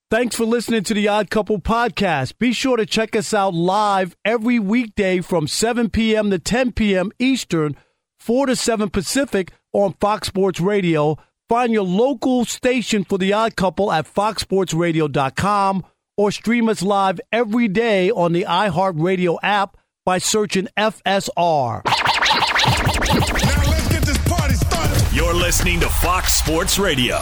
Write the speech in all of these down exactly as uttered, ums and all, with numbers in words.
Thanks for listening to the Odd Couple podcast. Be sure to check us out live every weekday from seven p.m. to ten p.m. Eastern, four to seven Pacific on Fox Sports Radio. Find your local station for the Odd Couple at fox sports radio dot com or stream us live every day on the iHeartRadio app by searching F S R. Now let's get this party started. You're listening to Fox Sports Radio.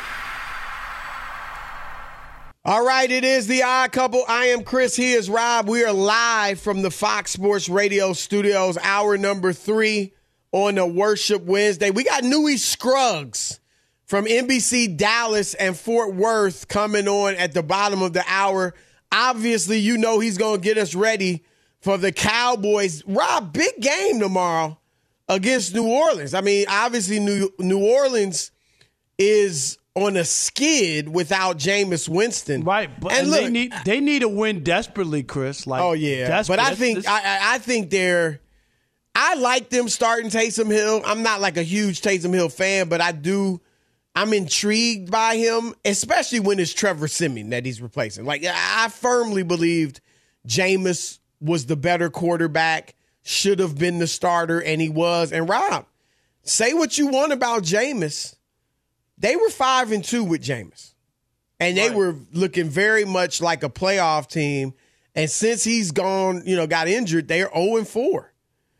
All right, it is the Odd Couple. I am Chris. He is Rob. We are live from the Fox Sports Radio studios, hour number three on a Worship Wednesday. We got Newy Scruggs from N B C Dallas and Fort Worth coming on at the bottom of the hour. Obviously, you know he's going to get us ready for the Cowboys. Rob, big game tomorrow against New Orleans. I mean, obviously, New, New Orleans is on a skid without Jameis Winston. Right, but and and look, they need they need a win desperately, Chris. Like, oh yeah, desperate. but I think This- I, I think they're. I like them starting Taysom Hill. I'm not like a huge Taysom Hill fan, but I do. I'm intrigued by him, especially when it's Trevor Siemian that he's replacing. Like, I firmly believed Jameis was the better quarterback, should have been the starter, and he was. And Rob, say what you want about Jameis. They were five and two with Jameis, and they Right. were looking very much like a playoff team. And since he's gone, you know, got injured, they're zero and four.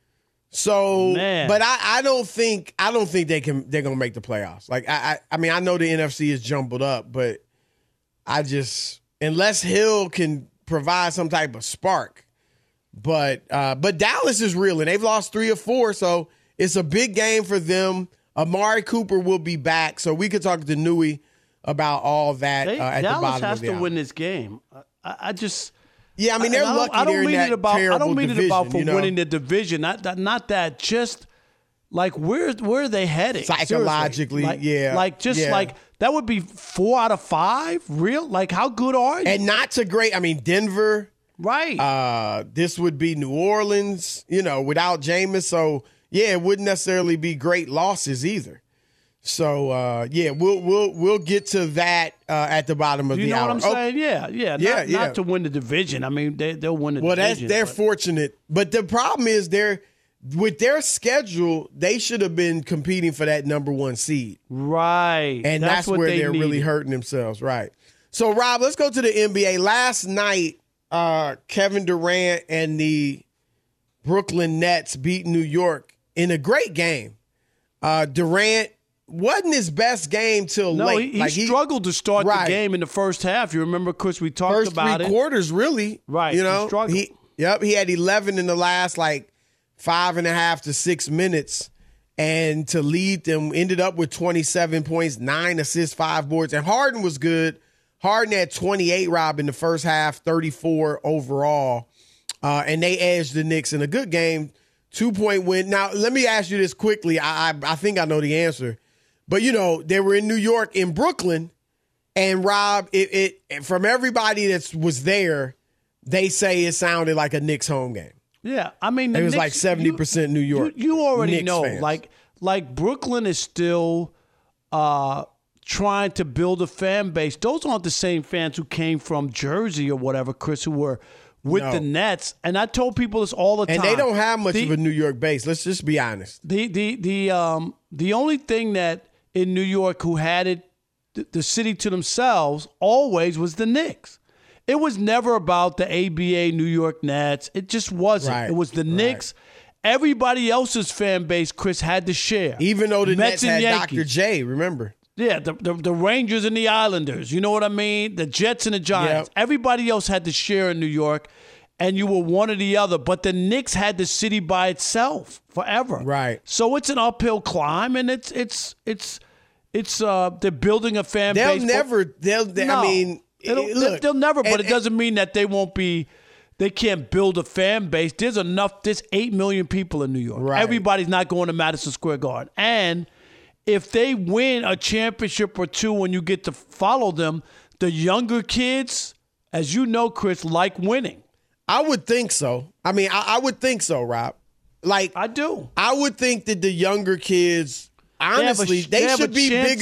So, Man. but I, I don't think I don't think they can they're gonna make the playoffs. Like I, I I mean I know the N F C is jumbled up, but I just unless Hill can provide some type of spark. But uh, but Dallas is reeling. They've lost three or four, so it's a big game for them. Amari Cooper will be back, so we could talk to Newy about all that they, uh, at Dallas the bottom has of the to hour. win this game. I, I just. Yeah, I mean they're I don't, lucky. I don't they're in mean that it about. I terrible don't mean division, it about for you know? winning the division. Not that. Not that. Just like where where are they heading? Psychologically, Seriously. like, yeah, Like just yeah. like that would be four out of five. Real? Like how good are you? And not to great. I mean Denver. right. Uh, this would be New Orleans. You know, without Jameis. So yeah, it wouldn't necessarily be great losses either. So uh, yeah, we'll we'll we'll get to that uh, at the bottom of you the know hour. what I'm Oh, saying? Yeah, yeah. Yeah, not, yeah. not to win the division. I mean, they they'll win the Well, that's division. they're but- fortunate, but the problem is they're with their schedule. They should have been competing for that number one seed, right, and that's, what where they they're really needed. hurting themselves. Right. So, Rob, let's go to the N B A. Last night, uh, Kevin Durant and the Brooklyn Nets beat New York in a great game. Uh, Durant wasn't his best game till No, late. he, he Like, struggled to start right. the game in the first half. You remember, Chris? We talked first about three it. quarters, really. Right, You he know, struggled. he yep. He had eleven in the last like five and a half to six minutes, and to lead them ended up with twenty-seven points, nine assists, five boards. And Harden was good. Harden had twenty-eight, Rob, in the first half, thirty-four overall, uh, and they edged the Knicks in a good game, two point win. Now, let me ask you this quickly. I I, I think I know the answer. But, you know, they were in New York, in Brooklyn, and Rob, it, it from everybody that was there, they say it sounded like a Knicks home game. Yeah, I mean, the It was Knicks- like seventy percent New York. You, you already Knicks know, fans. like like Brooklyn is still uh, trying to build a fan base. Those aren't the same fans who came from Jersey or whatever, Chris, who were with No. the Nets. And I told people this all the And time. they don't have much The- of a New York base. Let's just be honest. The the the um the only thing that in New York who had it the, the city to themselves always was the Knicks. It was never about the A B A New York Nets. It just wasn't. Right, It was the right. Knicks. Everybody else's fan base, Chris, had to share. Even though the Mets Nets had and Doctor Yankees. J, remember? Yeah, the, the the Rangers and the Islanders. You know what I mean? The Jets and the Giants. Yep. Everybody else had to share in New York, and you were one or the other. But the Knicks had the city by itself forever. Right. So it's an uphill climb, and it's it's it's it's uh they're building a fan They'll base. never, they'll, they, No. I mean, It'll- it- look. they'll never. But and- it doesn't mean that they won't be. They can't build a fan base. There's enough. There's eight million people in New York. Right. Everybody's not going to Madison Square Garden. And if they win a championship or two, when you get to follow them, the younger kids, as you know, Chris, like winning. I would think so. I mean, I, I would think so, Rob. Like, I do. I would think that the younger kids, honestly, sh- they, they have should a be chance bigger. at-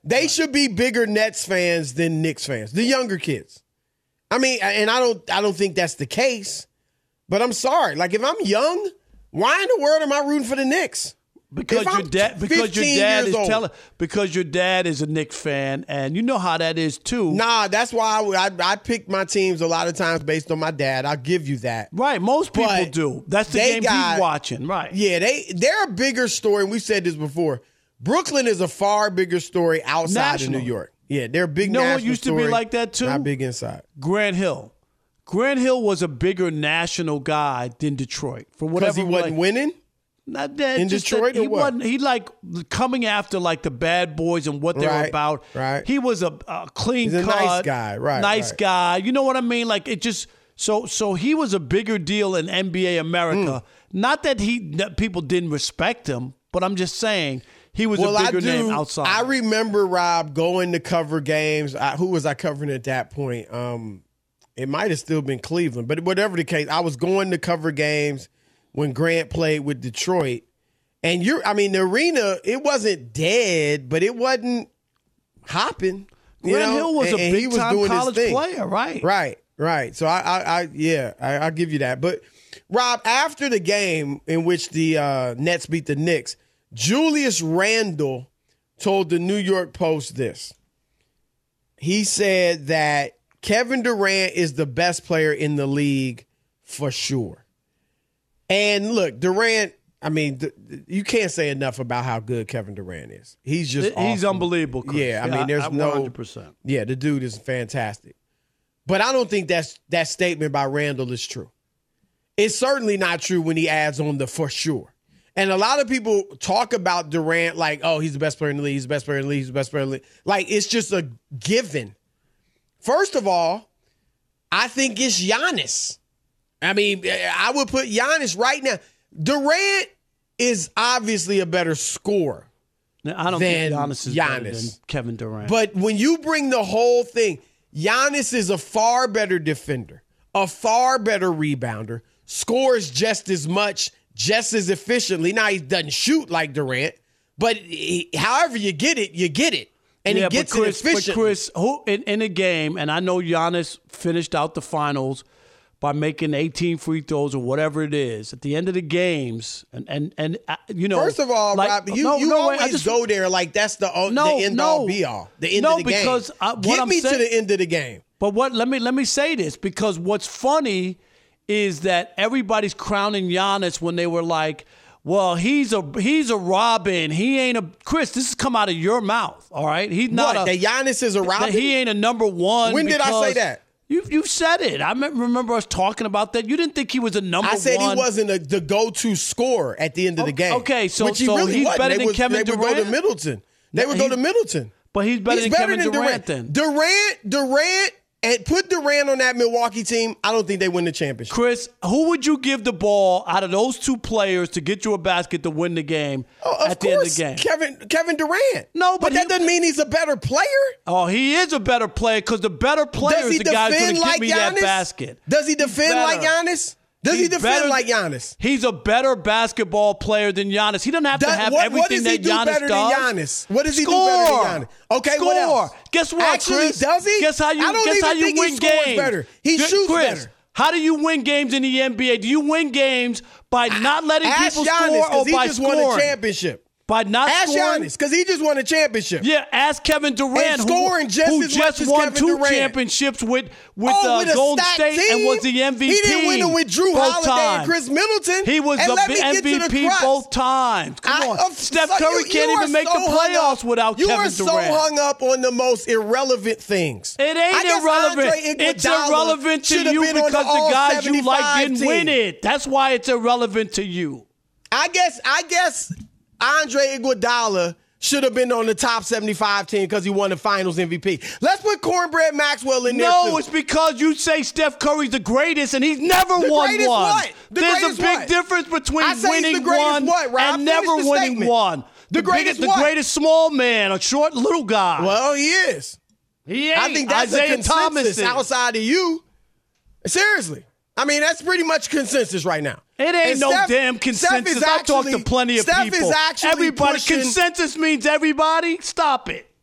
They right. should be bigger Nets fans than Knicks fans, the younger kids. I mean, and I don't I don't think that's the case, but I'm sorry. Like, if I'm young, why in the world am I rooting for the Knicks? Because if your I'm dad, because your dad is old. telling, because your dad is a Knicks fan, and you know how that is too. Nah, that's why I, I, I pick my teams a lot of times based on my dad. I'll give you that. Right, most people But do. That's the they game got- he's watching. Right. Yeah, they they're a bigger story. And we've said this before. Brooklyn is a far bigger story outside National. of New York. Yeah, they're a big. You know what national used to be story, like that too? Not big inside. Grant Hill. Grant Hill was a bigger national guy than Detroit for whatever. Because he wasn't like, winning. Not that, In just Detroit that or he what? wasn't. He like coming after like the bad boys and what they're Right, about. right. He was a, a clean He's a cut, nice guy, right, Nice right. guy. You know what I mean? Like it just so so he was a bigger deal in N B A America. Hmm. Not that he that people didn't respect him, but I'm just saying he was Well, a I bigger do. name outside. I remember Rob going to cover games. I, who was I covering at that point? Um, it might have still been Cleveland, but whatever the case, I was going to cover games when Grant played with Detroit. And you're, I mean, the arena, it wasn't dead, but it wasn't hopping. You Grant know? Hill was and, a and he big was time doing his college thing. player, right? Right, right. So I, I, I yeah, I, I'll give you that. But Rob, after the game in which the uh, Nets beat the Knicks, Julius Randle told the New York Post this. He said that Kevin Durant is the best player in the league for sure. And look, Durant, I mean, th- th- you can't say enough about how good Kevin Durant is. He's just He's awesome. unbelievable, Chris. Yeah, I mean, there's I- I- no one hundred percent. Yeah, the dude is fantastic. But I don't think that's that statement by Randall is true. It's certainly not true when he adds on the for sure. And a lot of people talk about Durant like, oh, he's the best player in the league, he's the best player in the league, he's the best player in the league. Like, it's just a given. First of all, I think it's Giannis. I mean, I would put Giannis right now. Durant is obviously a better scorer. Now, I don't than think Giannis is better Giannis. than Kevin Durant. But when you bring the whole thing, Giannis is a far better defender, a far better rebounder, scores just as much, just as efficiently. Now, he doesn't shoot like Durant, but he, however you get it, you get it. And yeah, he gets but Chris, it efficiently. But Chris, who in, in a game, and I know Giannis finished out the finals by making eighteen free throws or whatever it is at the end of the games, and and and uh, you know. First of all, like, Rob, you, no, you no, always wait, I just, go there like that's the, uh, No, the end no. all be all, the end No, of the game. because, uh, what Get I'm me saying- to the end of the game. But what? Let me let me say this, because what's funny is that everybody's crowning Giannis when they were like, "Well, he's a he's a Robin. He ain't a Chris." This has come out of your mouth, all right? He's not What, a that Giannis is a that Robin? he ain't a number one. When did I say because- that? You you said it. I me- remember us talking about that. You didn't think he was a number one. I said he wasn't a, the go-to scorer at the end of the game. Okay, so- Which he so really he's wasn't. better they than was, Kevin they would go to Durant? Middleton. They No, would go he- to Middleton. But he's better He's than better Kevin than Durant. Durant. Then Durant, Durant, and put Durant on that Milwaukee team. I don't think they win the championship. Chris, who would you give the ball out of those two players to get you a basket to win the game Oh, of at the end of course, the game? Kevin Kevin Durant. No, but, but that he- doesn't mean he's a better player. Oh, he is a better player because the better player Does is he the guy who's going defend to get like me that Giannis? basket. Does he defend better. like Giannis? Does he He's defend better- like Giannis? He's a better basketball player than Giannis. He doesn't have Does- to have what, everything what does he that do Giannis better does. than Giannis? What does he Score. do better than Giannis? Okay, Score. what else? Guess what, Actually, Chris? does he? Guess how you? I don't guess even how you think win he scores games better. He Chris, shoots Chris, better. How do you win games in the N B A? Do you win games by not letting Ask people Giannis, score or 'cause he by just scoring? won a championship. By not Ask scoring. Giannis, because he just won a championship. Yeah, ask Kevin Durant, And scoring who, just who as just much as won Kevin two Durant. championships with with, Oh, uh, with a Golden stacked State and team? was the M V P. He didn't win it with Drew both Holiday times. and Chris Middleton. He was and the let me M get V to the P crux. both times. Come I- on, uh, Steph so Curry you- can't you even are make so the hung playoffs up- without you Kevin are so Durant. hung up on the most irrelevant things. It I ain't guess irrelevant. Andre It's Iguodala irrelevant to should have you been on because the, the all guys you like seventy-five didn't team. win it. That's why it's irrelevant to you. I guess I guess Andre Iguodala should have been on the top seventy-five team because he won the Finals M V P. Let's put Cornbread Maxwell in there No, too. it's because you say Steph Curry's the greatest and he's never The won greatest one. what? The There's a greatest big what? difference between I say he's the winning greatest one what, Rob? and never Finish the winning statement. one. The greatest biggest, what? the greatest small man, a short little guy. Well, he is. he ain't. I think that's Isaiah a consensus Thomas is. outside of you. Seriously. I mean, that's pretty much consensus right now. It ain't And no Steph- damn consensus. Steph is I talk to actually- plenty of Steph people. is actually everybody pushing- consensus means everybody. Stop it.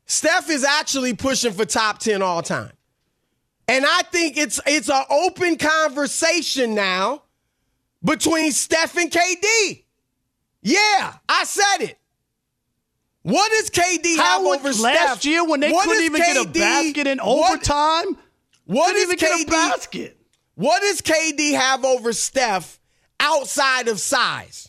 Steph is actually pushing for top ten all time. And I think it's it's an open conversation now between Steph and K D. Yeah, I said it. What does K D How have would, over last Steph? year when they What couldn't does even K D, get a basket in what, overtime? What couldn't does even K D, get a basket. What does K D have over Steph outside of size?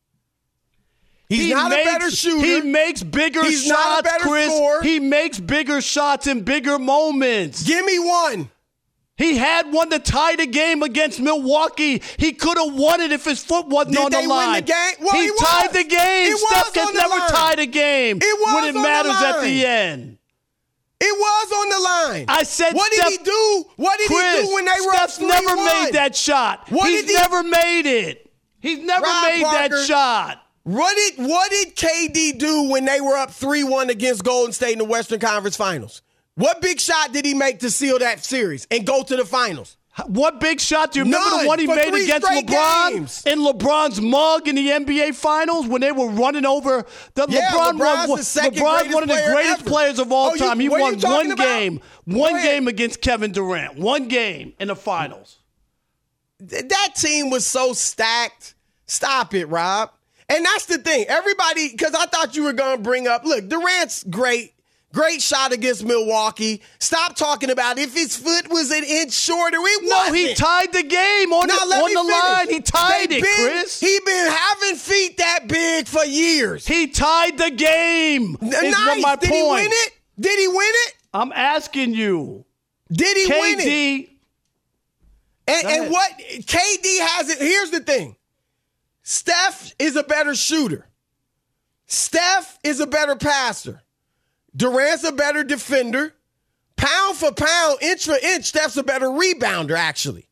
He's He not makes, a better shooter. He makes bigger He's shots, not a better Chris. scorer. He makes bigger shots in bigger moments. Give me one. He had one to tie the game against Milwaukee. He could have won it if his foot wasn't Did on the they win line. the game? Well, he, he was. tied the game. It Steph was can on the never line. tie the game It was when it on the matters at line. the end. It was on the line. I said what Steph, did he do? What did Chris, he do when they were Steph's up three never one? made that shot. What He's did he- never made it. He's never Rob made Parker, that shot. What did what did K D do when they were up three one against Golden State in the Western Conference Finals? What big shot did he make to seal that series and go to the finals? What big shot do you remember None the one he for made three against straight LeBron games. in LeBron's mug in the N B A Finals when they were running over the Yeah, LeBron? LeBron's won, the second LeBron's greatest one of the player greatest ever. players of all Oh, you- time. He what are won you talking one about? game, Go one ahead. game against Kevin Durant, one game in the finals. Th- That team was so stacked. Stop it, Rob. And that's the thing. Everybody, because I thought you were going to bring up, look, Durant's great. Great shot against Milwaukee. Stop talking about if his foot was an inch shorter. It No, wasn't. he tied the game on Now, the, let on me the finish. line. He tied They it, been, Chris. He been having feet that big for years. He tied the game. N- Is nice. what my Did point. he win it? Did he win it? I'm asking you. Did he win it? K D. And, Go and ahead. what K D has it. Here's the thing. Steph is a better shooter. Steph is a better passer. Durant's a better defender. Pound for pound, inch for inch, Steph's a better rebounder, actually.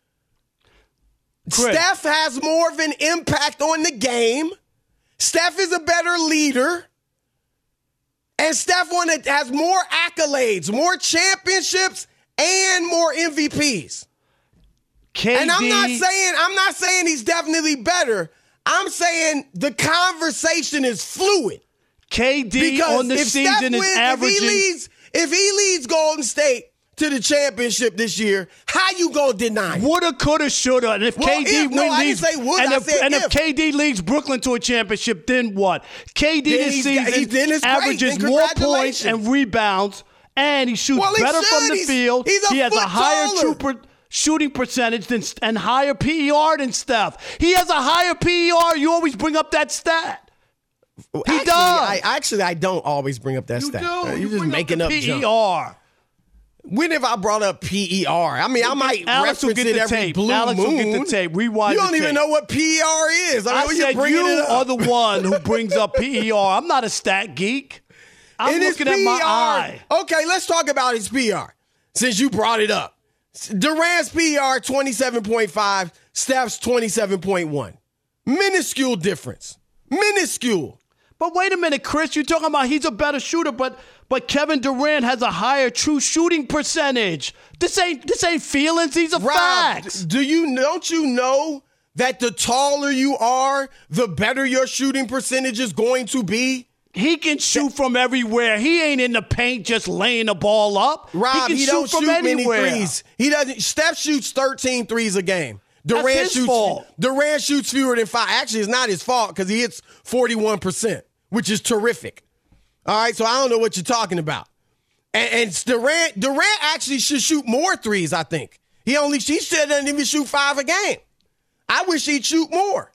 Chris. Steph has more of an impact on the game. Steph is a better leader. And Steph one that has more accolades, more championships, and more M V Ps. K D. And I'm not saying I'm not saying he's definitely better. I'm saying the conversation is fluid. K D Because on the if season Steph is wins, averaging. if he leads, if he leads Golden State to the championship this year, how you gonna deny it? Woulda, coulda, shoulda. And if Well, K D if- no, win I didn't leads, say woulda, and, I if, said and if if. K D leads Brooklyn to a championship, then what? K D Then this he's season got- he- then it's great. averages Then more points congratulations. and rebounds, and he shoots Well, he better should. from the He's- field. he's a he has a foot higher taller. true per, shooting percentage than and higher P E R than Steph. He has a higher P E R. You always bring up that stat. He actually, does. I, actually, I don't always bring up that You stat. do. Uh, You You're just bring making up up the P E junk. R. When have I brought up P E R? I mean, I might Alex will reference get it the every tape. blue Alex moon. will get the tape. Rewind You the don't even tape. know what P E R is. I mean, I when said you're bringing you it up. are the one who brings up P E R. I'm not a stat geek. I'm It is looking at my P E R. eye. Okay, let's talk about his P E R since you brought it up. Durant's P E R twenty-seven point five, Steph's twenty-seven point one. Minuscule difference. Minuscule. But wait a minute, Chris. You're talking about he's a better shooter, but but Kevin Durant has a higher true shooting percentage. This ain't this ain't feelings. These are Rob, facts. do you don't you know that the taller you are, the better your shooting percentage is going to be? He can shoot from everywhere. He ain't in the paint just laying the ball up. Rob, he can he shoot don't from shoot anywhere. many threes. He doesn't. Steph shoots thirteen threes a game. Durant his shoots. fault. Durant shoots fewer than five. Actually, it's not his fault because he hits forty-one percent, which is terrific. All right, so I don't know what you're talking about. And, and Durant, Durant actually should shoot more threes. I think he only he should doesn't even shoot five a game. I wish he'd shoot more.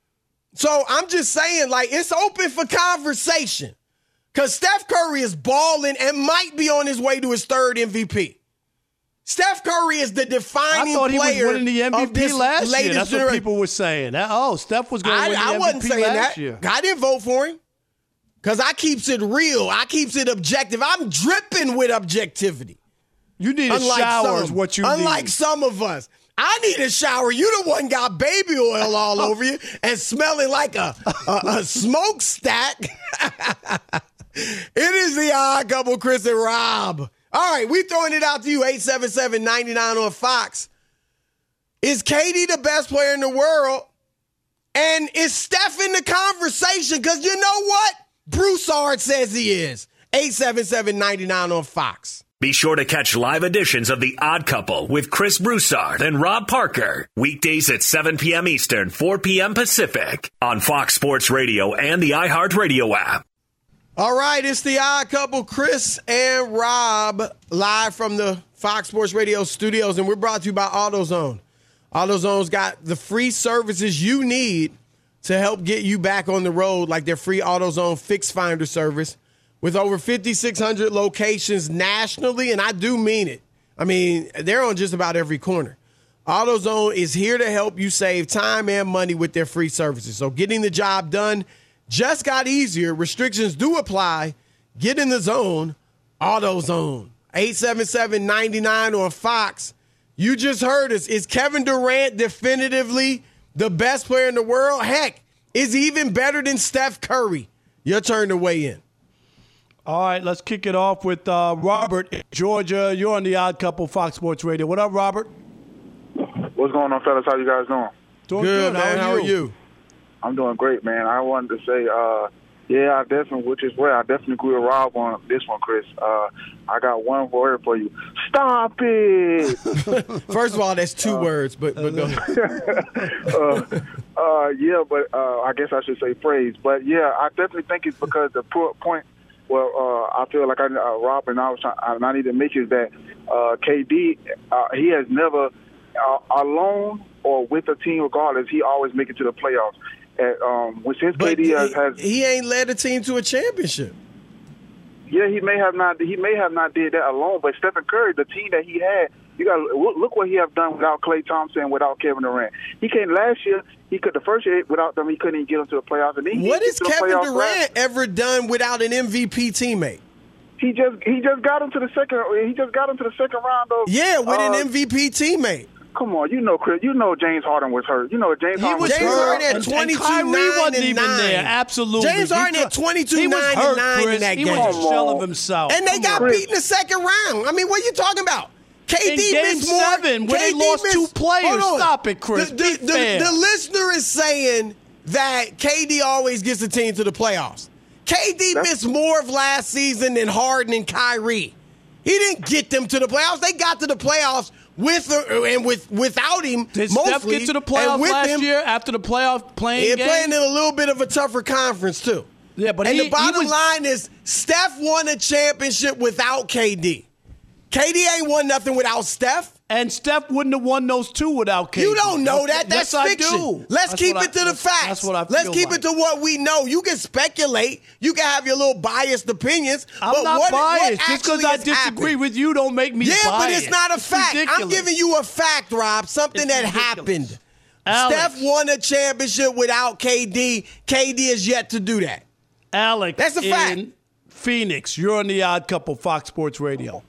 So I'm just saying, like, it's open for conversation. Because Steph Curry is balling and might be on his way to his third M V P. Steph Curry is the I defining thought he was player winning the M V of P this last year. latest That's what generation. people were saying. That- Oh, Steph was going to I, win the I M V P wasn't saying last that. year. I didn't vote for him. Because I keeps it real. I keeps it objective. I'm dripping with objectivity. You need a Unlike shower some, is what you unlike need. some of us. I need a shower. You the one got baby oil all over you and smelling like a, a, a smokestack. It is the Odd Couple, Chris and Rob. All right, we throwing it out to you, eight seven seven, nine nine on Fox. Is K D the best player in the world? And is Steph in the conversation? Because you know what? Broussard says he is. eight seven seven, nine nine on Fox. Be sure to catch live editions of The Odd Couple with Chris Broussard and Rob Parker. Weekdays at seven p.m. Eastern, four p.m. Pacific on Fox Sports Radio and the iHeartRadio app. All right, it's The Odd Couple, Chris and Rob, live from the Fox Sports Radio studios, and we're brought to you by AutoZone. AutoZone's got the free services you need to help get you back on the road, like their free AutoZone Fix Finder service. With over fifty-six hundred locations nationally, and I do mean it. I mean, they're on just about every corner. AutoZone is here to help you save time and money with their free services. So getting the job done just got easier. Restrictions do apply. Get in the zone. AutoZone. eight seven seven, nine nine on Fox. You just heard us. Is Kevin Durant definitively the best player in the world? Heck, is he even better than Steph Curry? Your turn to weigh in. All right, let's kick it off with uh, Robert in Georgia. You're on The Odd Couple, Fox Sports Radio. What up, Robert? What's going on, fellas? How you guys doing? Doing good, good. man. How are you? How are you? I'm doing great, man. I wanted to say, uh, yeah, I definitely, which is where I definitely agree with Rob on this one, Chris. Uh, I got one word for you. Stop it! First of all, that's two uh, words, but, but go uh, uh, yeah, but uh, I guess I should say praise. But, yeah, I definitely think it's because the point, well, uh, I feel like I, uh, Rob and I, was trying, I need to make is that uh, K D, uh, he has never, uh, alone or with a team regardless, he always make it to the playoffs. At, um, since but K D has, has he ain't led a team to a championship. Yeah, he may have not. He may have not did that alone. But Stephen Curry, the team that he had, you got look what he have done without Klay Thompson, without Kevin Durant. He came last year. He could the first year without them. He couldn't even get into the playoffs. And he, what he has Kevin Durant last. ever done without an M V P teammate? He just he just got into the second. He just got into the second round of yeah with uh, an M V P teammate. Come on, you know, Chris. You know, James Harden was hurt. You know, James he Harden was was James hurt. Harden had twenty-two, and Kyrie nine, wasn't and even nine. there. Absolutely, James Harden he, had twenty-two, he was nine, hurt, and nine Chris. in that he game. was a shell of himself. And they Come got on. beat in the second round. I mean, what are you talking about? K D in game missed more. seven, when K D they lost missed, two players. hold on. Stop it, Chris. The, Be the, the, fair. the listener is saying that K D always gets the team to the playoffs. K D That's- missed more of last season than Harden and Kyrie. He didn't get them to the playoffs. They got to the playoffs with uh, and with without him. Did mostly, Steph get to the and playoffs with last him, year after the playoff playing They're game? playing in a little bit of a tougher conference too. Yeah, but and he, the bottom he was, line is Steph won a championship without K D. K D ain't won nothing without Steph. And Steph wouldn't have won those two without K D. You don't know that. That's yes, fiction. I do. Let's That's keep what it to I, the that's, facts. That's what I feel Let's keep like. it to what we know. You can speculate. You can have your little biased opinions. I'm but not what, biased. What Just because I has disagree happened? with you don't make me yeah, biased. but it's not a It's fact. ridiculous. I'm giving you a fact, Rob. Something It's that ridiculous. happened. Alex, Steph won a championship without K D. K D has yet to do that. Alex, That's a fact. in Phoenix, you're on The Odd Couple, Fox Sports Radio.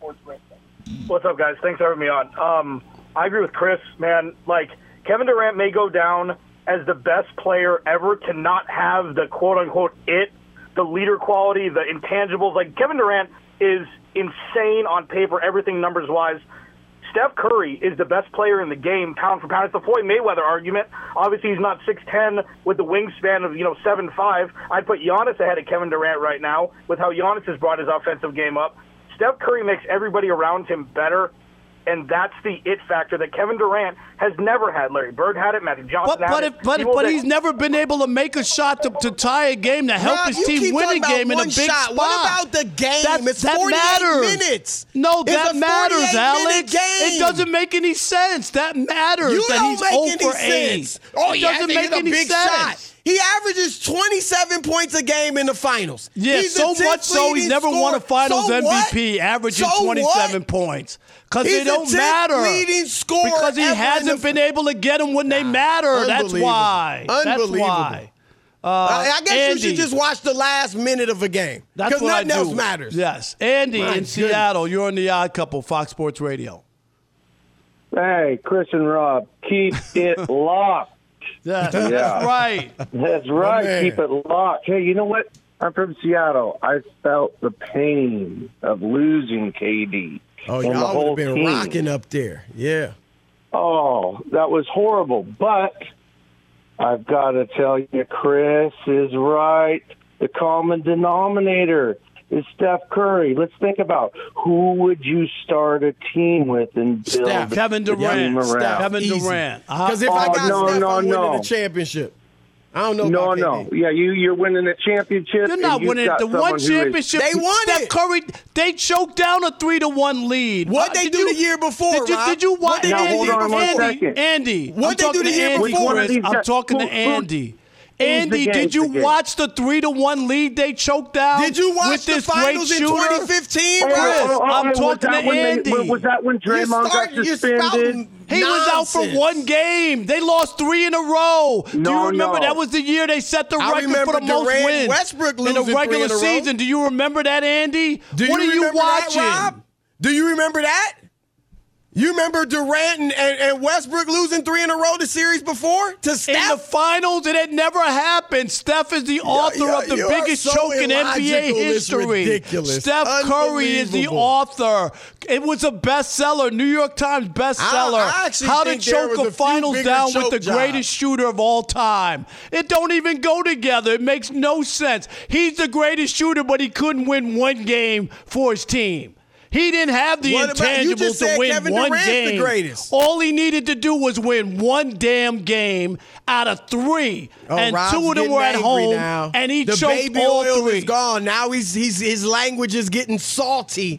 What's up, guys? Thanks for having me on. Um, I agree with Chris, man. Like, Kevin Durant may go down as the best player ever to not have the quote-unquote it, the leader quality, the intangibles. Like, Kevin Durant is insane on paper, everything numbers-wise. Steph Curry is the best player in the game, pound for pound. It's the Floyd Mayweather argument. Obviously, he's not six ten with the wingspan of, you know, seven five. I'd put Giannis ahead of Kevin Durant right now with how Giannis has brought his offensive game up. Steph Curry makes everybody around him better, and that's the it factor that Kevin Durant has never had. Larry Bird had it, Magic Johnson But, had but, it. if, but, People but that- he's never been able to make a shot to, to tie a game to help Rob, his you team keep win a talking about game in a one big shot. spot. What about the game? That, It's that forty-eight matters. minutes. No, It's that a matters, forty-eight Alex. minute game. It doesn't make any sense. That matters. You that don't he's make zero any for eight. sense. Oh, it yeah, doesn't I think make it's a any big sense. shot. He averages twenty-seven points a game in the finals. Yeah, He's so the tenth much so he's leading never scorer. won a Finals So M V P, what? averaging So twenty-seven what? points. Because He's they don't the tenth matter. leading scorer because he ever in hasn't the- been able to get them when they matter. That's Unbelievable. why. That's Unbelievable. why. Uh, I guess Andy, you should just watch the last minute of a game. That's Because what nothing I do. else matters. Yes. Andy My in goodness. Seattle, you're on The Odd Couple, Fox Sports Radio. Hey, Chris and Rob, keep it locked. Yes, Yeah. that's right. That's right. man. Keep it locked. Hey, you know what? I'm from Seattle. I felt the pain of losing K D. Oh, and the y'all would whole have been team. rocking up there. Yeah. Oh, that was horrible. But I've got to tell you, Chris is right. The common denominator. is Steph Curry. Let's think about who would you start a team with and build Steph. Kevin the Durant. team around? Steph. Kevin Easy. Durant. Because if Oh, I got no, Steph, no, I'm no. winning the championship. I don't know No, about no. K D. Yeah, you, you're winning the championship. You're not and you've winning got the someone one who is- championship. They won Steph it. Curry, they choked down a three to one lead. What'd Uh, they did do you- the year before, Did you, Rob? did you watch What'd they do Now, the hold year on one before? Andy? second. Andy, What'd I'm they do talking the to year Andy. before? Chris. Who's I'm the- talking to who- who- Andy. the Andy, game? did you Who's the game? watch the three to one lead they choked down? Did you watch with the this finals great in shooter? twenty fifteen, Oh, Chris? oh, oh, I'm oh, was talking that to when they- Andy. was that when You're Draymond starting- got you're suspended? spouting He was out for nonsense. one game. They lost three in a row. Do No, you remember no. that was the year they set the I record remember for the most Durant, wins Westbrook in losing the three regular in a row. season? Do you remember that, Andy? Do what you are you remember watching? that, Rob? Do you remember that? You remember Durant and, and, and Westbrook losing three in a row the series before to In the Steph? finals, it had never happened. Steph is the author yeah, of the you are biggest so choke in N B A illogical, it's history. ridiculous. Steph Curry is the Unbelievable. author. It was a bestseller, New York Times bestseller. I- I actually How to think there choke was a a few finals bigger down with choke the jobs. greatest shooter of all time. It don't even go together. It makes no sense. He's the greatest shooter, but he couldn't win one game for his team. He didn't have the What about- you intangibles just to said win Kevin one Durant's the game. greatest. All he needed to do was win one damn game out of three, Oh, and Rob's two of them getting were at angry home, now. and he the choked baby all oil three. is gone. Now he's he's his language is getting salty.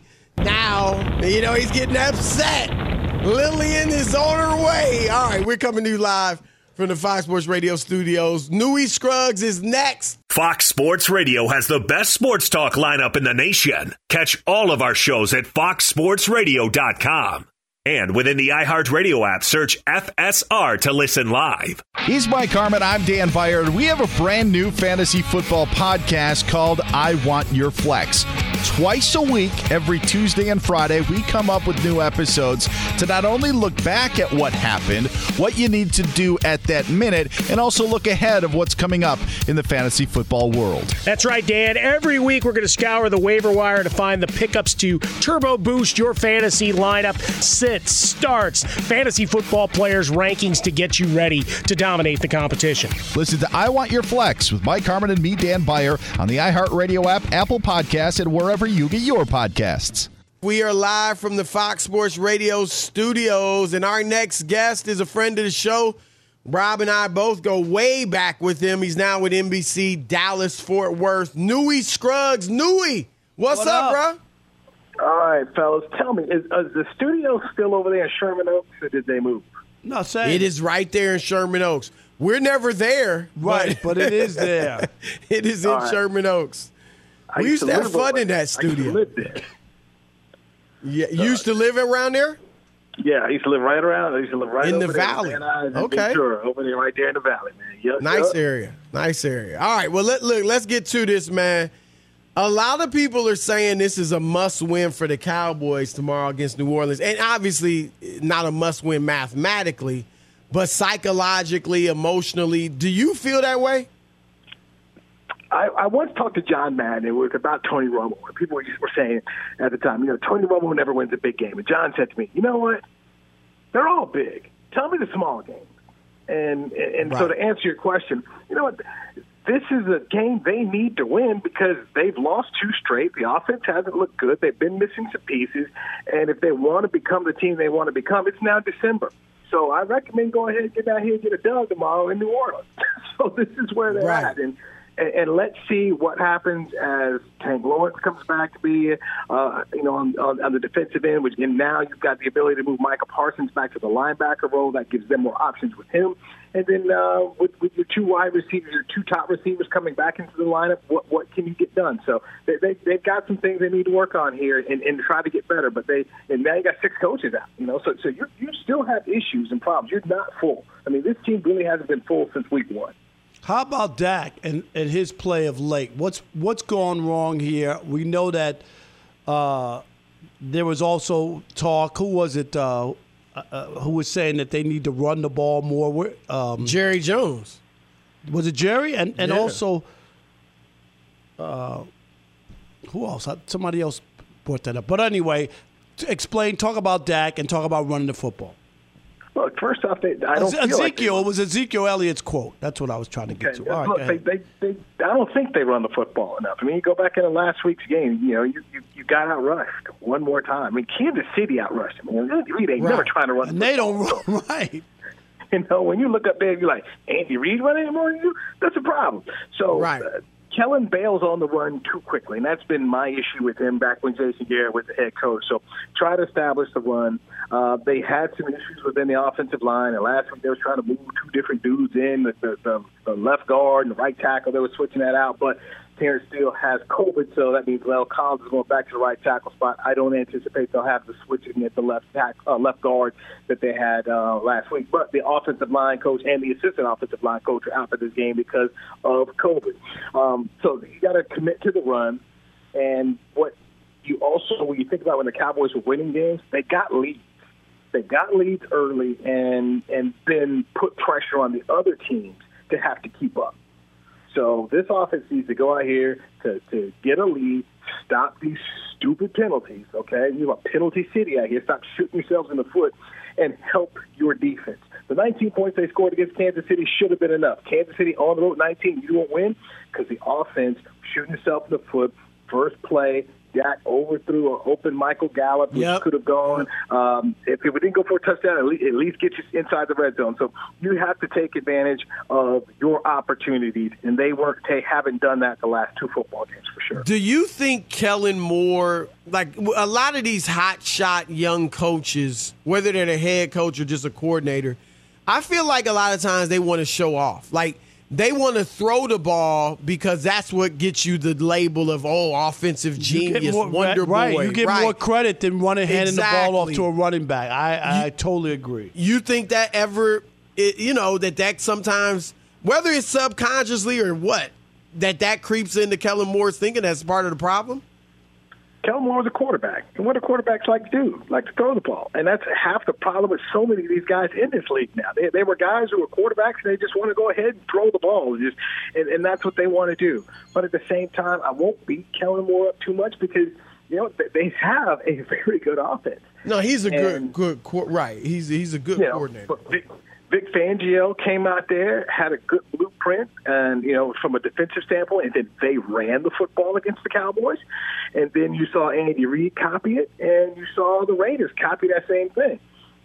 Now you know he's getting upset. Lillian is on her way. All right, we're coming to you live from the Fox Sports Radio studios. Newey Scruggs is next. Fox Sports Radio has the best sports talk lineup in the nation. Catch all of our shows at fox sports radio dot com. And within the iHeartRadio app, search F S R to listen live. He's Mike Harmon. I'm Dan Byer. We have a brand new fantasy football podcast called I Want Your Flex. Twice a week, every Tuesday and Friday, we come up with new episodes to not only look back at what happened, what you need to do at that minute, and also look ahead of what's coming up in the fantasy football world. That's right, Dan. Every week we're going to scour the waiver wire to find the pickups to turbo boost your fantasy lineup. Sits, starts, fantasy football players' rankings to get you ready to dominate the competition. Listen to I Want Your Flex with Mike Harmon and me, Dan Byer, on the iHeartRadio app, Apple Podcasts, and wherever you get your podcasts. We are live from the Fox Sports Radio studios, and our next guest is a friend of the show. Rob and I both go way back with him. He's now with N B C Dallas Fort Worth. Newey Scruggs. Newey, what's What up, up? bro? All right, fellas, tell me, is, is the studio still over there in Sherman Oaks, or did they move? No, say It is right there in Sherman Oaks. We're never there, right, but it is there. it is in All right. Sherman Oaks. I We used to have live fun over in that there. I used studio. to live there. Yeah, you used to live around there? Yeah, I used to live right around. I used to live right In the over there valley. Van Nuys and Okay. Ventura, over there, right there in the valley, man. Yep, Nice yep. area. Nice area. All right. Well, let, look, let's get to this, man. A lot of people are saying this is a must win for the Cowboys tomorrow against New Orleans. And obviously, not a must win mathematically, but psychologically, emotionally. Do you feel that way? I, I once talked to John Madden. It was about Tony Romo. And people were, were saying at the time, you know, Tony Romo never wins a big game. And John said to me, you know what? They're all big. Tell me the small games. And and, and so Right. to answer your question, you know what? This is a game they need to win because they've lost two straight. The offense hasn't looked good. They've been missing some pieces. And if they want to become the team they want to become, it's now December. So I recommend go ahead and get out here and get a dub tomorrow in New Orleans. So this is where they're Right. at. And, and and let's see what happens as Tank Lawrence comes back to be, uh, you know, on, on, on the defensive end. Which and now you've got the ability to move Micah Parsons back to the linebacker role. That gives them more options with him. And then uh, with, with your two wide receivers, your two top receivers coming back into the lineup, what what can you get done? So they, they they've got some things they need to work on here and, and try to get better. But they and now you got six coaches out, you know. So so you you still have issues and problems. You're not full. I mean, this team really hasn't been full since week one. How about Dak and, and his play of late? What's what's gone wrong here? We know that uh, there was also talk. Who was it? Uh, uh, who was saying that they need to run the ball more? Where, Um, Jerry Jones. was it Jerry? And and Yeah. also, uh, who else? Somebody else brought that up. But anyway, to explain. Talk about Dak and talk about running the football. Look, first off, they, I don't Ezekiel, feel like they, it was Ezekiel Elliott's quote. That's what I was trying to get okay, to. All right, look, go they, ahead. they, they, I don't think they run the football enough. I mean, you go back into last week's game, you know, you, you, you got outrushed one more time. I mean, Kansas City outrushed them. I mean, Andy Reid ain't Right. never trying to run and the they football. don't run right. You know, when you look up there, you're like, Andy Reid running more than you? That's a problem. So Right. uh, Kellen bails on the run too quickly, and that's been my issue with him back when Jason Garrett was the head coach. So try to establish the run. Uh, they had some issues within the offensive line, and last week they were trying to move two different dudes in, the, the, the, the left guard and the right tackle. They were switching that out, but Terrence Steele has COVID, so that means Lel Collins is going back to the right tackle spot. I don't anticipate they'll have the switching at the left tack, uh, left guard that they had uh, last week. But the offensive line coach and the assistant offensive line coach are out for this game because of COVID. Um, so you got to commit to the run. And what you also, when you think about when the Cowboys were winning games, they got leads. They got leads early and and then put pressure on the other teams to have to keep up. So this offense needs to go out here to, to get a lead, stop these stupid penalties, okay? You have a penalty city out here. Stop shooting yourselves in the foot and help your defense. The nineteen points they scored against Kansas City should have been enough. Kansas City on the road, nineteen, you won't win because the offense, shooting yourself in the foot, first play, Dak overthrew or open Michael Gallup, which Yep. could have gone. Um, if, if we didn't go for a touchdown, at least, at least get you inside the red zone. So you have to take advantage of your opportunities, and they weren't. They haven't done that the last two football games for sure. Do you think Kellen Moore, like a lot of these hot shot young coaches, whether they're the head coach or just a coordinator, I feel like a lot of times they want to show off. Like they want to throw the ball because that's what gets you the label of, oh, offensive genius, more, wonder right, boy. You get right. more credit than running handing Exactly. the ball off to a running back. I, I You- totally agree. You think that ever, it, you know, that that sometimes, whether it's subconsciously or what, that that creeps into Kellen Moore's thinking that's part of the problem? Kellen Moore was a quarterback. And what do quarterbacks like to do? Like to throw the ball. And that's half the problem with so many of these guys in this league now. They, they were guys who were quarterbacks, and they just want to go ahead and throw the ball. And, just, and, and that's what they want to do. But at the same time, I won't beat Kellen Moore up too much because, you know, they have a very good offense. No, he's a And- good, good, co- right. He's he's a good You know, coordinator. but Vic, Vic Fangio came out there, had a good blueprint, and you know, from a defensive standpoint, and then they ran the football against the Cowboys. And then you saw Andy Reid copy it, and you saw the Raiders copy that same thing.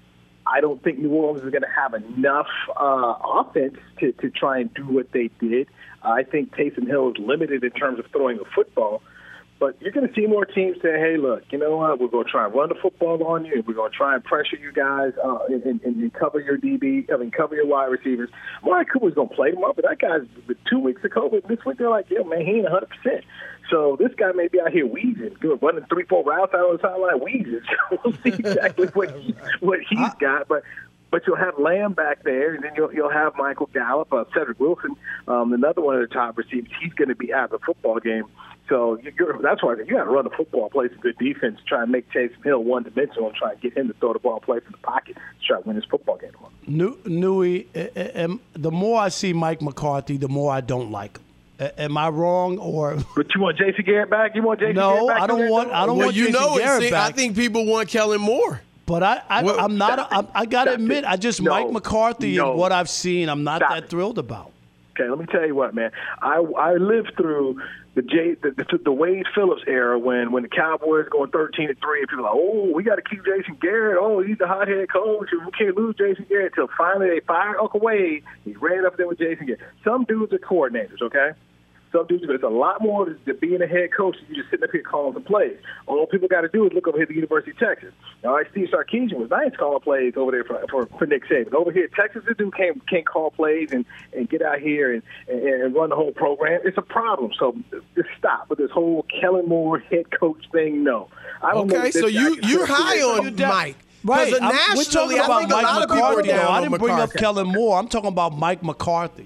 I don't think New Orleans is going to have enough uh, offense to, to try and do what they did. I think Taysom Hill is limited in terms of throwing the football. But you're going to see more teams say, hey, look, you know what, we're going to try and run the football on you, and we're going to try and pressure you guys uh, and, and, and cover your D B, I mean, cover your wide receivers. Amari Cooper's going to play tomorrow, but that guy's with two weeks of COVID. This week they're like, yeah, man, he ain't one hundred percent. So this guy may be out here wheezing, good, running three, four routes out on the sideline, wheezing. So we'll see exactly what, he, what he's got. But But you'll have Lamb back there, and then you'll you'll have Michael Gallup, uh, Cedric Wilson, um, another one of the top receivers. He's going to be out of the football game. So you're, that's why you got to run the football, play some good defense, try and make Taysom Hill one-dimensional, and try and get him to throw the ball, play from the pocket, to try to win this football game. New, Newey, eh, eh, em- the more I see Mike McCarthy, the more I don't like him. Eh, Am I wrong or? But you want Jason Garrett back? You want Jason No, Garrett back? I don't want. I don't well, want you Jason know, it Garrett seem- back. I think people want Kellen Moore. But I, I Well, I'm not. stop I, it. I got to Stop admit, it. I just No. Mike McCarthy No. and what I've seen, I'm not Stop that it. thrilled about. Okay, let me tell you what, man. I I lived through the J the, the, the Wade Phillips era when when the Cowboys going thirteen to three, and people are like, oh, we got to keep Jason Garrett. Oh, he's the hothead coach, and we can't lose Jason Garrett. Until finally they fired Uncle Wade. He ran up there with Jason Garrett. Some dudes are coordinators, okay. Some dudes, but it's a lot more to, to being a head coach than you just sitting up here calling the plays. All people got to do is look over here at the University of Texas. All right, Steve Sarkisian was nice calling plays over there for, for, for Nick Saban. Over here, Texas, the dude can't, can't call plays and, and get out here and, and, and run the whole program. It's a problem. So just stop with this whole Kellen Moore head coach thing. No. I don't know Okay, if so this guy you can you're fix high it. on You're down- Mike. Right, Because I'm- we're talking nationally, I about think a Mike lot of people are McCarthy. down though. I on didn't bring up McCarthy. Kellen Moore. I'm talking about Mike McCarthy.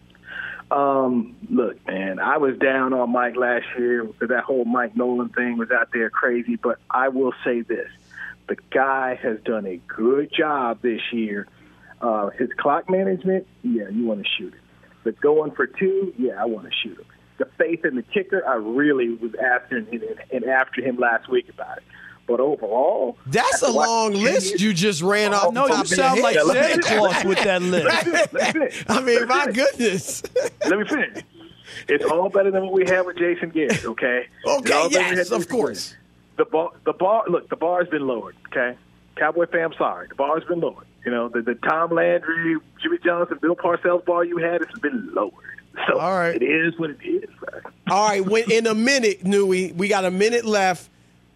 Um, look, man, I was down on Mike last year because that whole Mike Nolan thing was out there crazy. But I will say this. The guy has done a good job this year. Uh, his clock management, yeah, you want to shoot him. But going for two, yeah, I want to shoot him. The faith in the kicker, I really was after and, and after him last week about it. But overall, that's a long list you just ran off. No, you sound like Santa Claus with that list. I mean, my goodness. Let me finish. It's all better than what we had with Jason Garrett, okay? Okay, yes, of course. The bar, the bar, look, the bar's been lowered, okay? Cowboy fam, sorry. The bar's been lowered. You know, the, the Tom Landry, Jimmy Johnson, Bill Parcells bar you had, it's been lowered. So all right. It is what it is, man. All right, when, in a minute, Newey, we got a minute left.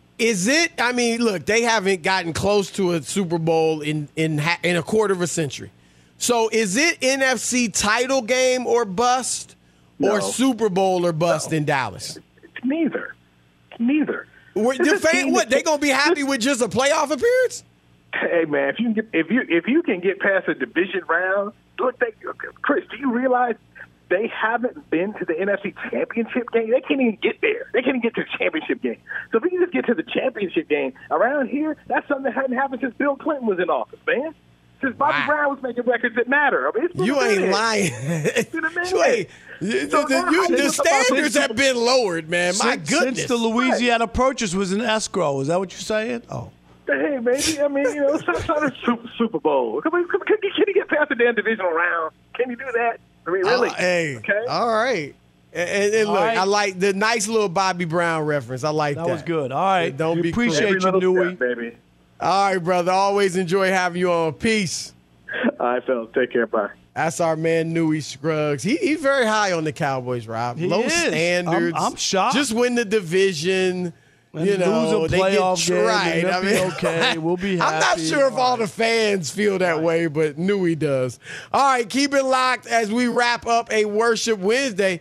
Is it, I mean, look, they haven't gotten close to a Super Bowl in, in, in a quarter of a century. So is it N F C title game or bust No. or Super Bowl or bust No. in Dallas? It's neither. It's neither. What, the fan, what they going to be happy with just a playoff appearance? Hey man, if you can get, if you if you can get past a division round, look, they, Chris, do you realize they haven't been to the N F C Championship game? They can't even get there. They can't even get to the championship game. So if we can just get to the championship game around here, that's something that hadn't happened since Bill Clinton was in office, man. Since Bobby Wow. Brown was making records that matter. I mean, it's been You a ain't minute. lying. It's been a minute. You ain't- the, So the- now you- I the think about standards this- have been lowered, man. My since, goodness. since the Louisiana Purchase was in escrow. Is that what you're saying? Oh. Hey, maybe. I mean, you know, some kind of Super, Super Bowl. Come on, come on, can, you- can you get past the damn divisional round? Can you do that? I mean, really? Uh, hey, Okay. all right. And, and- and All look, right. I like the nice little Bobby Brown reference. I like that. That was good. All right. Don't We be appreciate cruel. Every you, little Newey. step, baby. All right, brother. Always enjoy having you on. Peace. All right, fellas. Take care. Bye. That's our man, Newey Scruggs. He, he's very high on the Cowboys, Rob. He Low is. standards. I'm- I'm shocked. Just win the division. And you know, lose a they get playoff game, right. and they'll I be mean, okay. We'll be I'm not happy. sure if all All the fans feel that way, but Newey does. All right, keep it locked as we wrap up a Worship Wednesday.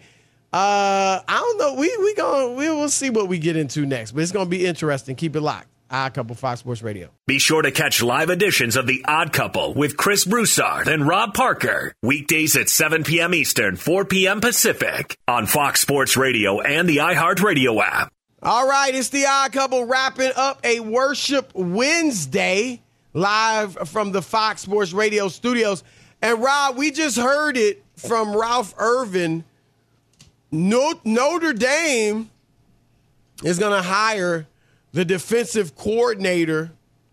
Uh, I don't know. We we going we will see what we get into next, but it's gonna be interesting. Keep it locked. Odd Couple, Fox Sports Radio. Be sure to catch live editions of The Odd Couple with Chris Broussard and Rob Parker. Weekdays at seven p.m. Eastern, four p.m. Pacific on Fox Sports Radio and the iHeartRadio app. All right, it's The Odd Couple wrapping up a Worship Wednesday live from the Fox Sports Radio studios. And Rob, we just heard it from Ralph Irvin. No- Notre Dame is going to hire the defensive coordinator,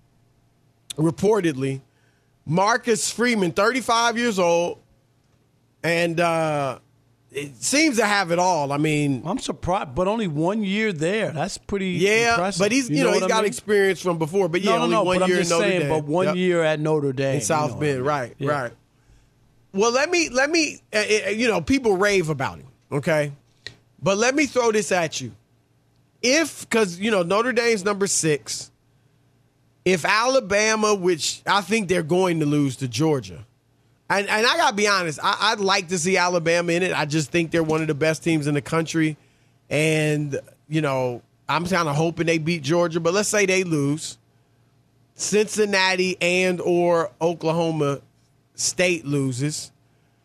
reportedly, Marcus Freeman, thirty-five years old, and uh, it seems to have it all. I mean, I'm surprised, but only one year there. That's pretty yeah, impressive. but he's you, know, what he's I got mean? experience from before. But yeah, no, no, only no. one but year I'm just in Notre saying, Dame. but one Yep. year at Notre Dame in South you know Bend, what I mean? right, Yeah. right. Well, let me let me uh, uh, you know, people rave about him, okay? But let me throw this at you. If because you know Notre Dame's number six, if Alabama, which I think they're going to lose to Georgia, and and I gotta be honest, I, I'd like to see Alabama in it. I just think they're one of the best teams in the country, and you know I'm kind of hoping they beat Georgia. But let's say they lose, Cincinnati and or Oklahoma State loses,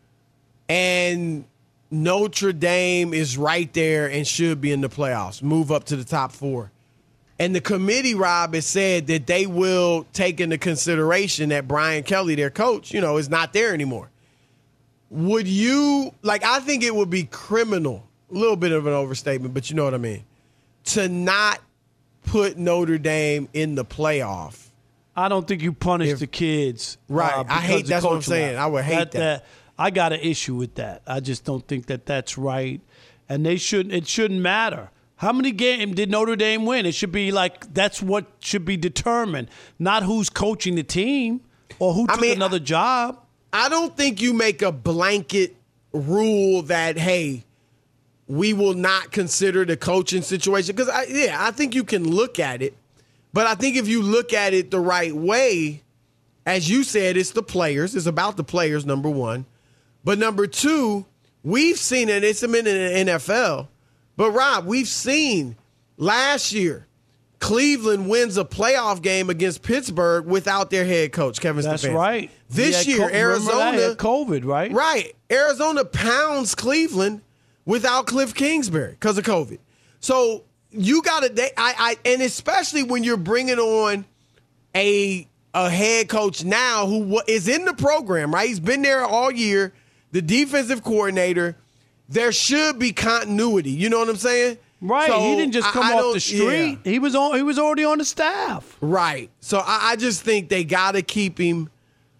and Notre Dame is right there and should be in the playoffs, move up to the top four. And the committee, Rob, has said that they will take into consideration that Brian Kelly, their coach, you know, is not there anymore. Would you, like, I think it would be criminal, a little bit of an overstatement, but you know what I mean, to not put Notre Dame in the playoff. I don't think you punish If- the kids. Right. uh, I because hate- of that's what I'm coaching saying. route. I would hate that. I got an issue with that. I just don't think that that's right, and they shouldn't. It shouldn't matter. How many games did Notre Dame win? It should be like that's what should be determined, not who's coaching the team or who I took mean, another job. I don't think you make a blanket rule that, hey, we will not consider the coaching situation. Because, I, yeah, I think you can look at it. But I think if you look at it the right way, as you said, it's the players. It's about the players, number one. But number two, we've seen it. It's been in the N F L. But, Rob, we've seen last year Cleveland wins a playoff game against Pittsburgh without their head coach, Kevin Stefanski. That's right. This He had year, co- remember that? He Arizona. had COVID, right? Right. Arizona pounds Cleveland without Cliff Kingsbury because of COVID. So you got to, I, I, and especially when you're bringing on a a head coach now who wa- is in the program, right? He's been there all year, the defensive coordinator. There should be continuity. You know what I'm saying? Right. So he didn't just come I, I off the street. Yeah. He was on. He was already on the staff. Right. So I, I just think they got to keep him.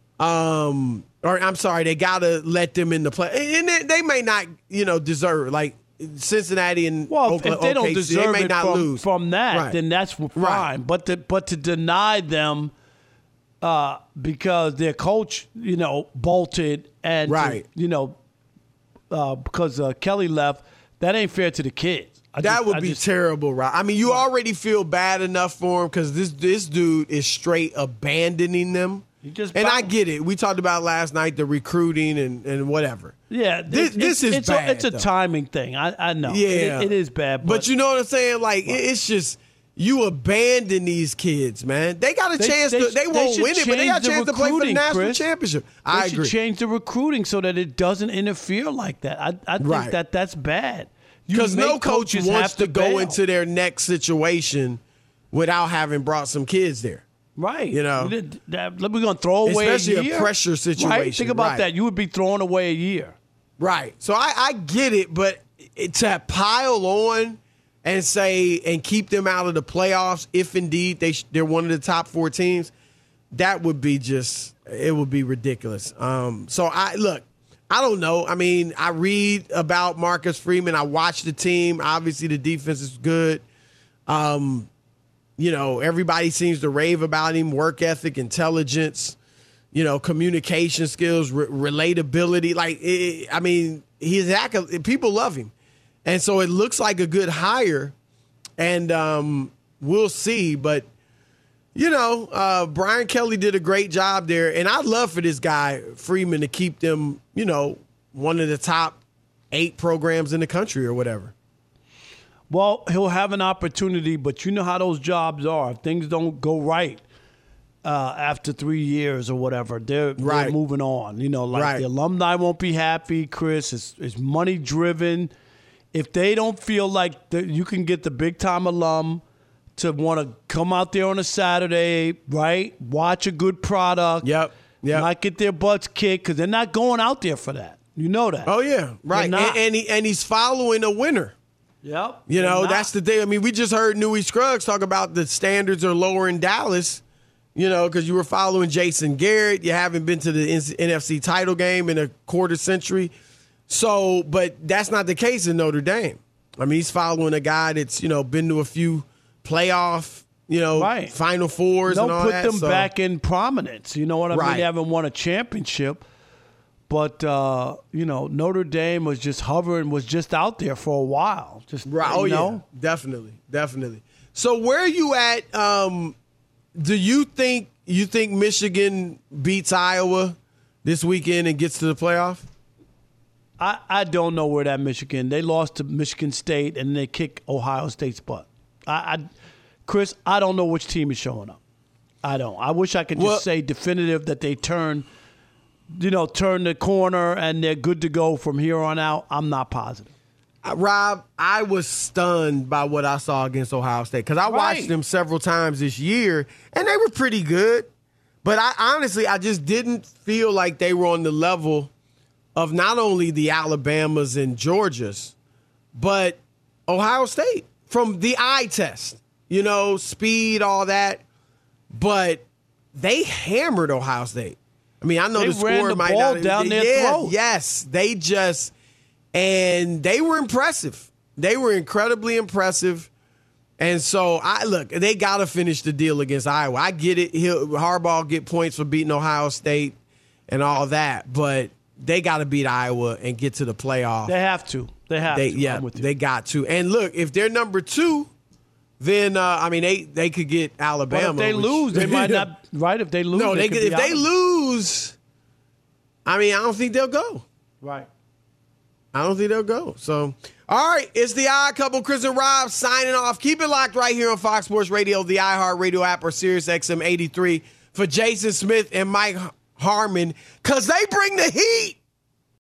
Um, or I'm sorry, they got to let them in the play. And they, they may not, you know, deserve like Cincinnati and well, Oakland, if they don't O K C, deserve they may it not from, lose. from that, right. then that's fine. Right. But to, but to deny them uh, because their coach, you know, bolted and right. to, you know, uh, because uh, Kelly left, that ain't fair to the kids. I that just, would I be just, terrible, right? I mean, you already feel bad enough for him because this this dude is straight abandoning them. He just and I bounced. get it. We talked about last night the recruiting and, and whatever. Yeah, this, it, this it, is it's bad. A, it's a though. timing thing. I, I know. Yeah, it, it is bad. But, but you know what I'm saying? Like it, it's just you abandon these kids, man. They got a They- chance they- to. They, they won't should win it, but they got a change the chance to play for the recruiting, national Chris. championship. They I should agree. change the recruiting so that it doesn't interfere like that. I, I think Right. that that's bad. You Because make no coach coaches wants have to go bail. into their next situation without having brought some kids there. Right. You know? We're going to throw away Especially a a year. pressure situation, Right? Think about right. that. You would be throwing away a year. Right. So I, I get it, but it, to pile on and say and keep them out of the playoffs, if indeed they sh- they're one of the top four teams, that would be just it would be ridiculous. Um, so I look, I don't know. I mean, I read about Marcus Freeman. I watch the team. Obviously, the defense is good. Um, you know, everybody seems to rave about him. Work ethic, intelligence. You know, communication skills, re- relatability. Like, it, I mean, he's acc- people love him, and so it looks like a good hire. And um, we'll see. But you know, uh, Brian Kelly did a great job there, and I'd love for this guy Freeman to keep them. You know, one of the top eight programs in the country or whatever. Well, he'll have an opportunity, but you know how those jobs are. If things don't go right uh, after three years or whatever, they're, Right. they're moving on. You know, like Right. the alumni won't be happy, Chris. It's, it's money driven. If they don't feel like the, you can get the big time alum to want to come out there on a Saturday, right? Watch a good product. Yep. Yep. Not get their butts kicked because they're not going out there for that. You know that. Oh yeah, right. They're not. And, and he and he's following a winner. Yep. You know, They're not. that's the thing. I mean, we just heard Newey Scruggs talk about the standards are lower in Dallas, you know, because you were following Jason Garrett. You haven't been to the N F C title game in a quarter century. So, but that's not the case in Notre Dame. I mean, he's following a guy that's, you know, been to a few playoff, you know, Right. Final Fours Don't and all put that. them so. back in prominence. You know what I mean? Right. They haven't won a championship. But, uh, you know, Notre Dame was just hovering, was just out there for a while. Just, Right. you Oh, know? yeah. Definitely. Definitely. So where are you at? Um, do you think you think Michigan beats Iowa this weekend and gets to the playoff? I, I don't know where that Michigan. They lost to Michigan State and they kick Ohio State's butt. I, I Chris, I don't know which team is showing up. I don't. I wish I could just Well- say definitive that they turn, you know, turn the corner and they're good to go from here on out. I'm not positive. Uh, Rob, I was stunned by what I saw against Ohio State because I watched Right. them several times this year, and they were pretty good. But I honestly, I just didn't feel like they were on the level of not only the Alabamas and Georgias, but Ohio State from the eye test. You know, speed, all that. But they hammered Ohio State. I mean, I know They the score ran the might ball not down their yeah, throat. Yes, they just and they were impressive. They were incredibly impressive. And so I look, they got to finish the deal against Iowa. I get it. He'll, Harbaugh get points for beating Ohio State and all that, but they got to beat Iowa and get to the playoff. They have to. They have They, to. yeah, I'm with you. they got to. And look, if they're number two, then uh, I mean they they could get Alabama. But if they which- lose, they might not. Right? If they lose, No, they, could could, be if they out. lose, I mean I don't think they'll go. Right. I don't think they'll go. So, all right, it's the Odd Couple. Chris and Rob signing off. Keep it locked right here on Fox Sports Radio, the iHeartRadio app, or Sirius X M eighty-three for Jason Smith and Mike Harmon, because they bring the heat.